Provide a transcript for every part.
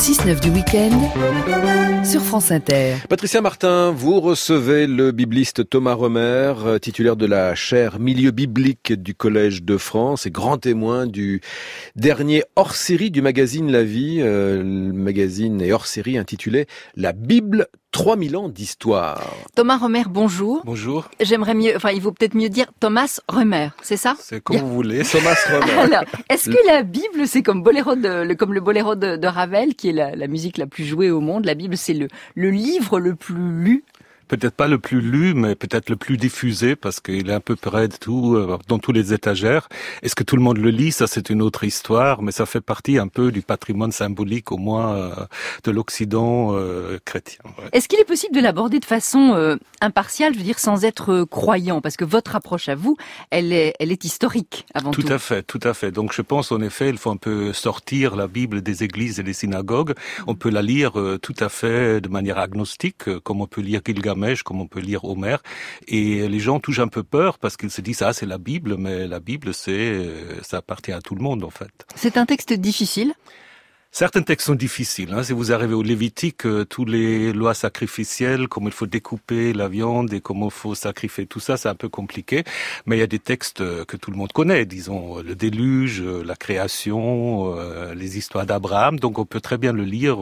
6-9 du week-end sur France Inter. Patricia Martin, vous recevez le bibliste Thomas Romer, titulaire de la chaire Milieu biblique du Collège de France et grand témoin du dernier hors-série du magazine La Vie, le magazine et hors-série intitulé La Bible 3000 ans d'histoire. Thomas Romer, bonjour. Bonjour. J'aimerais mieux, il vaut peut-être mieux dire Thomas Romer, c'est ça? C'est comme vous voulez. Thomas Romer. Alors, est-ce que la Bible, c'est comme le boléro de Ravel, qui est la musique la plus jouée au monde? La Bible, c'est le livre le plus lu? Peut-être pas le plus lu, mais peut-être le plus diffusé, parce qu'il est un peu près de tout, dans tous les étagères. Est-ce que tout le monde le lit? Ça, c'est une autre histoire, mais ça fait partie un peu du patrimoine symbolique, au moins, de l'Occident chrétien. Ouais. Est-ce qu'il est possible de l'aborder de façon impartiale, je veux dire, sans être croyant? Parce que votre approche à vous, elle est historique, avant tout. Tout à fait. Donc, je pense, en effet, il faut un peu sortir la Bible des églises et des synagogues. On peut la lire tout à fait de manière agnostique, comme on peut lire Gilgamesh, comme on peut lire Homère, et les gens touchent un peu peur parce qu'ils se disent c'est la Bible, mais la Bible ça appartient à tout le monde en fait. C'est un texte difficile. Certains textes sont difficiles. Si vous arrivez au Lévitique, tous les lois sacrificielles, comment il faut découper la viande et comment il faut sacrifier, tout ça, c'est un peu compliqué. Mais il y a des textes que tout le monde connaît, disons le déluge, la création, les histoires d'Abraham. Donc on peut très bien le lire.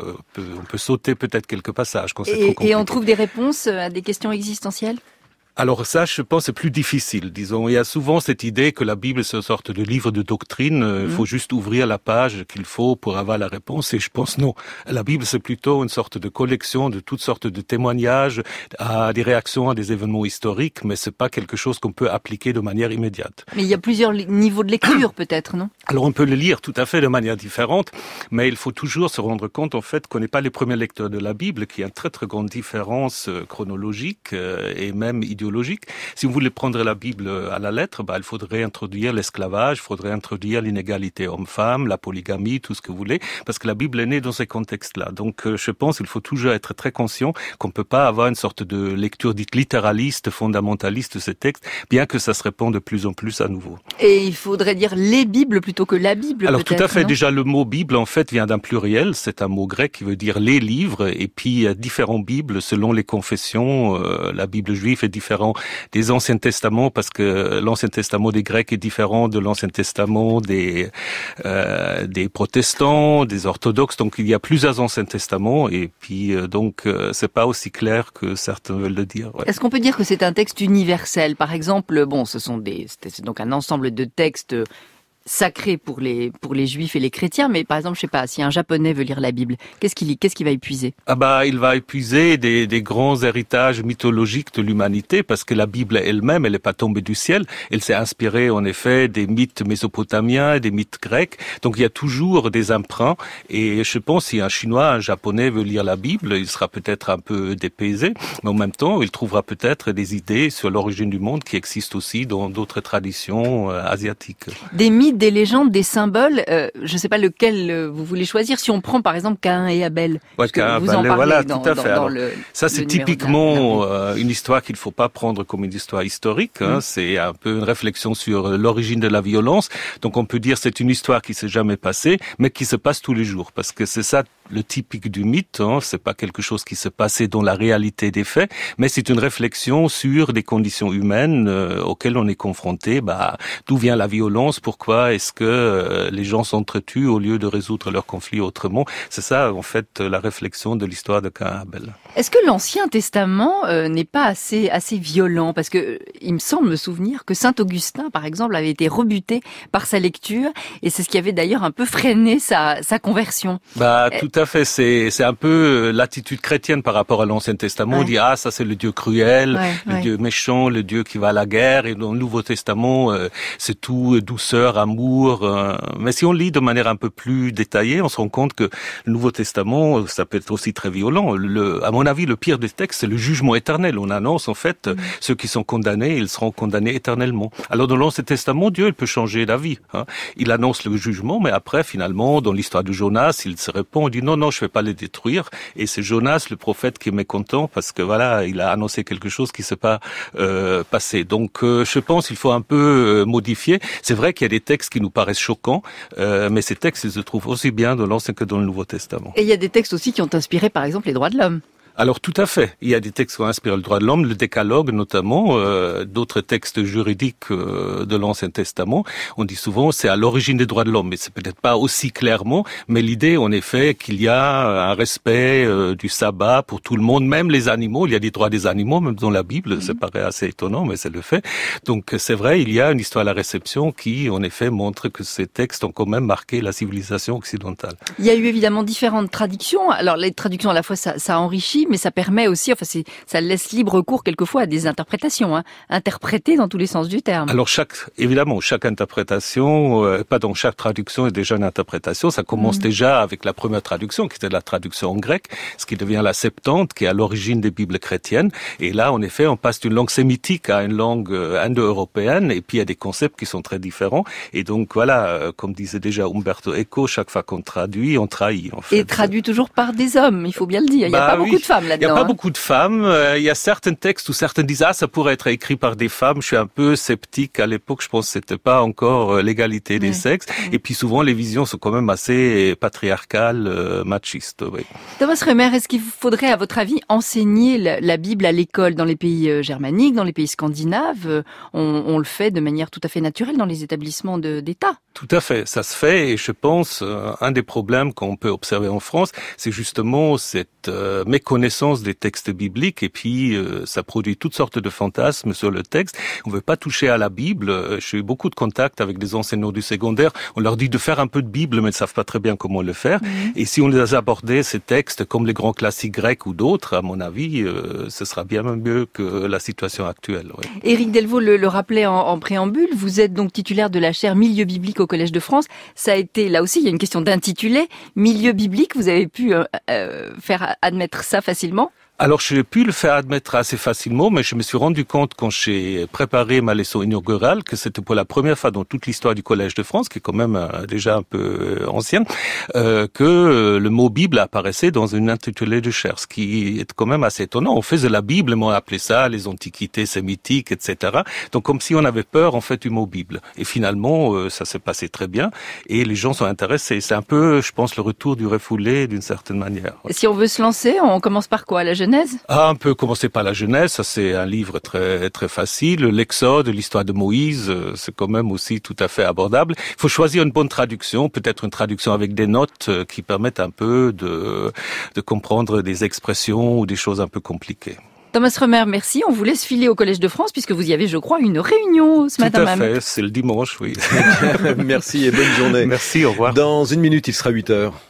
On peut sauter peut-être quelques passages quand c'est trop compliqué. Et on trouve des réponses à des questions existentielles? Alors ça, je pense, c'est plus difficile. Disons, il y a souvent cette idée que la Bible est une sorte de livre de doctrine. Il faut juste ouvrir la page qu'il faut pour avoir la réponse. Et je pense non. La Bible, c'est plutôt une sorte de collection de toutes sortes de témoignages, à des réactions à des événements historiques, mais c'est pas quelque chose qu'on peut appliquer de manière immédiate. Mais il y a plusieurs niveaux de lecture, peut-être, non? Alors on peut le lire tout à fait de manière différente, mais il faut toujours se rendre compte, en fait, qu'on n'est pas les premiers lecteurs de la Bible, qu'il y a une très très grande différence chronologique et même idéologique. Si vous voulez prendre la Bible à la lettre, il faudrait introduire l'esclavage, il faudrait introduire l'inégalité homme-femme, la polygamie, tout ce que vous voulez, parce que la Bible est née dans ces contextes-là. Donc je pense qu'il faut toujours être très conscient qu'on ne peut pas avoir une sorte de lecture dite littéraliste, fondamentaliste de ces textes, bien que ça se répande de plus en plus à nouveau. Et il faudrait dire les Bibles plutôt que la Bible. Alors tout à fait, non? Déjà le mot Bible en fait vient d'un pluriel, c'est un mot grec qui veut dire les livres, et puis il y a différents Bibles selon les confessions. La Bible juive est différente des Anciens Testaments parce que l'Ancien Testament des Grecs est différent de l'Ancien Testament des protestants, des orthodoxes. Donc il y a plusieurs Anciens Testaments et puis donc c'est pas aussi clair que certains veulent le dire. Ouais. Est-ce qu'on peut dire que c'est un texte universel? Par exemple, c'est donc un ensemble de textes sacré pour les juifs et les chrétiens, mais par exemple, je sais pas, si un japonais veut lire la Bible, qu'est-ce qu'il lit? Qu'est-ce qu'il va épuiser? Il va épuiser des grands héritages mythologiques de l'humanité, parce que la Bible elle-même, elle n'est pas tombée du ciel, elle s'est inspirée en effet des mythes mésopotamiens, des mythes grecs, donc il y a toujours des emprunts, et je pense si un Chinois, un Japonais veut lire la Bible, il sera peut-être un peu dépaysé, mais en même temps, il trouvera peut-être des idées sur l'origine du monde qui existent aussi dans d'autres traditions asiatiques. Des mythes, des légendes, des symboles, je ne sais pas lequel vous voulez choisir. Si on prend par exemple Caïn et Abel, parce que vous en parlez voilà, dans, tout à fait. dans Alors, le ça c'est typiquement une histoire qu'il ne faut pas prendre comme une histoire historique. C'est un peu une réflexion sur l'origine de la violence. Donc on peut dire c'est une histoire qui s'est jamais passée, mais qui se passe tous les jours, parce que c'est ça le typique du mythe. C'est pas quelque chose qui se passait dans la réalité des faits, mais c'est une réflexion sur des conditions humaines auxquelles on est confronté. D'où vient la violence? Pourquoi est-ce que les gens s'entretuent au lieu de résoudre leurs conflits autrement? C'est ça, en fait, la réflexion de l'histoire de Caïn et Abel. Est-ce que l'Ancien Testament n'est pas assez violent? Parce que il me semble me souvenir que Saint Augustin, par exemple, avait été rebuté par sa lecture, et c'est ce qui avait d'ailleurs un peu freiné sa conversion. Tout à fait. C'est un peu l'attitude chrétienne par rapport à l'Ancien Testament. Ouais. On dit ça c'est le Dieu cruel, le Dieu méchant, le Dieu qui va à la guerre. Et dans le Nouveau Testament, c'est tout douceur, amour. Mais si on lit de manière un peu plus détaillée, on se rend compte que le Nouveau Testament, ça peut être aussi très violent. À mon avis, le pire des textes, c'est le jugement éternel. On annonce en fait ceux qui sont condamnés, ils seront condamnés éternellement. Alors dans l'Ancien Testament, Dieu il peut changer d'avis. Il annonce le jugement, mais après finalement, dans l'histoire de Jonas, il se répond, il dit non, je vais pas les détruire. Et c'est Jonas, le prophète, qui est mécontent parce que voilà, il a annoncé quelque chose qui s'est pas passé. Donc je pense qu'il faut un peu modifier. C'est vrai qu'il y a des textes textes qui nous paraissent choquants, mais ces textes, ils se trouvent aussi bien dans l'Ancien que dans le Nouveau Testament. Et il y a des textes aussi qui ont inspiré, par exemple, les droits de l'homme. Alors tout à fait. Il y a des textes qui ont inspiré le droit de l'homme, le Décalogue notamment, d'autres textes juridiques de l'Ancien Testament. On dit souvent c'est à l'origine des droits de l'homme, mais c'est peut-être pas aussi clairement. Mais l'idée, en effet, qu'il y a un respect du sabbat pour tout le monde, même les animaux. Il y a des droits des animaux, même dans la Bible. Ça paraît assez étonnant, mais c'est le fait. Donc c'est vrai, il y a une histoire de la réception qui, en effet, montre que ces textes ont quand même marqué la civilisation occidentale. Il y a eu évidemment différentes traductions. Alors les traductions à la fois ça enrichit, mais ça permet aussi, ça laisse libre cours quelquefois à des interprétations, interprétées dans tous les sens du terme. Alors chaque interprétation, chaque traduction est déjà une interprétation. Ça commence déjà avec la première traduction, qui était la traduction en grec, ce qui devient la Septante, qui est à l'origine des Bibles chrétiennes. Et là, en effet, on passe d'une langue sémitique à une langue indo-européenne, et puis il y a des concepts qui sont très différents. Et donc voilà, comme disait déjà Umberto Eco, chaque fois qu'on traduit, on trahit. En fait. Et traduit toujours par des hommes, il faut bien le dire. Il n'y a pas beaucoup de femmes là-dedans. Il n'y a pas beaucoup de femmes. Il y a certains textes où certains disent ça pourrait être écrit par des femmes. Je suis un peu sceptique. À l'époque, je pense que c'était pas encore l'égalité des sexes. Et puis souvent, les visions sont quand même assez patriarcales, machistes. Oui. Thomas Römer, est-ce qu'il faudrait, à votre avis, enseigner la Bible à l'école dans les pays germaniques, dans les pays scandinaves? On le fait de manière tout à fait naturelle dans les établissements d'État. Tout à fait, ça se fait. Et je pense, un des problèmes qu'on peut observer en France, c'est justement cette méconnaissance des textes bibliques, et puis ça produit toutes sortes de fantasmes sur le texte. On ne veut pas toucher à la Bible. J'ai eu beaucoup de contacts avec des enseignants du secondaire. On leur dit de faire un peu de Bible, mais ils ne savent pas très bien comment le faire. Et si on les abordait, ces textes, comme les grands classiques grecs ou d'autres, à mon avis, ce sera bien mieux que la situation actuelle. Oui. Éric Delvaux le rappelait en préambule, vous êtes donc titulaire de la chaire Milieu biblique au Collège de France. Ça a été, là aussi, il y a une question d'intitulé. Milieu biblique, vous avez pu faire admettre ça facilement? Alors, j'ai pu le faire admettre assez facilement, mais je me suis rendu compte quand j'ai préparé ma leçon inaugurale que c'était pour la première fois dans toute l'histoire du Collège de France, qui est quand même déjà un peu ancienne, que le mot Bible apparaissait dans une intitulé de chaire, ce qui est quand même assez étonnant. On faisait la Bible, mais on appelait ça les antiquités sémitiques, etc. Donc, comme si on avait peur, en fait, du mot Bible. Et finalement, ça s'est passé très bien, et les gens sont intéressés. C'est un peu, je pense, le retour du refoulé, d'une certaine manière. Si on veut se lancer, on commence par quoi? La Genèse? On peut commencer par la Genèse, ça c'est un livre très très facile. L'Exode, l'histoire de Moïse, c'est quand même aussi tout à fait abordable. Il faut choisir une bonne traduction, peut-être une traduction avec des notes qui permettent un peu de comprendre des expressions ou des choses un peu compliquées. Thomas Römer, merci. On vous laisse filer au Collège de France puisque vous y avez, je crois, une réunion ce matin même. Tout à fait, c'est le dimanche, oui. Merci et bonne journée. Merci, au revoir. Dans une minute, il sera 8h.